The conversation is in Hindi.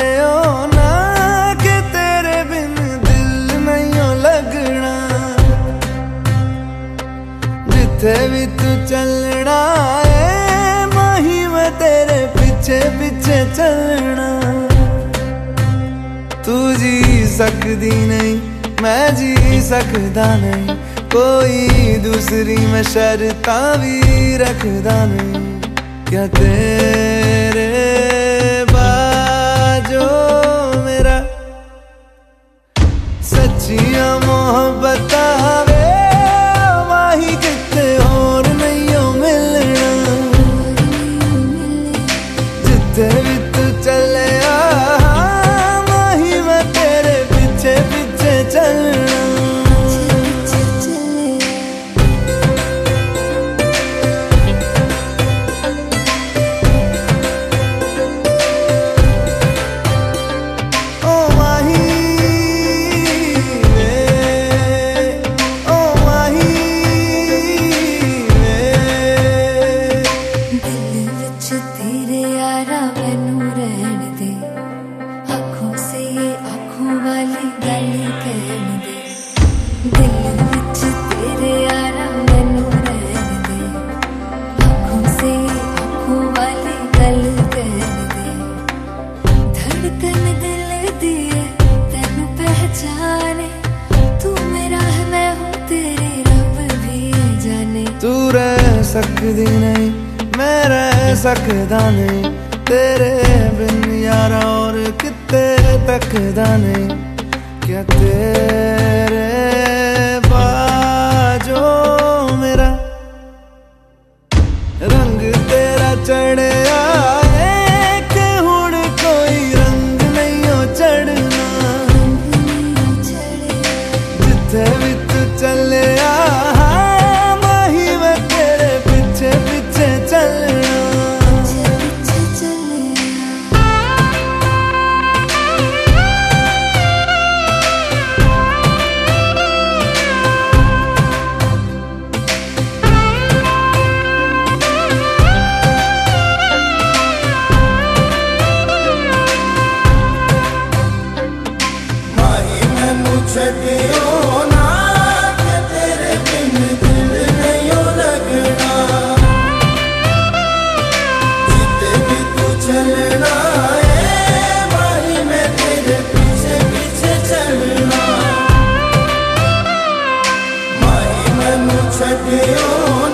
हो ना कि तेरे बिन दिल नहीं हो लगना। जिथे भी तू चलना है माही मैं तेरे पीछे पीछे चलना। तू जी सकदी नहीं मैं जी सकदा नहीं, कोई दूसरी मैं शर्तां भी रखदा नहीं। क्या तेरे बाजो मेरा सच्चियां मोहब्बत वे माही किते और नहीं हो मिलना। जिथे भी तू चले माही मैं तेरे पीछे पीछे चलना। तू रह सकदी नहीं मैं रह सकदा नहीं, तेरे बिन यारा और किते तकदा नहीं। क्या तेरे बाजो मेरा रंग तेरा चढ़े आए कि हुण कोई रंग नहीं हो चढ़ना। जिथे भी तू चले छड़ियो ना कि तेरे बिन दिल नहीं हो लगना। जिते भी तू चलना है माही मैं तेरे पीछे पीछे चलना। माही मैनू छड़ियो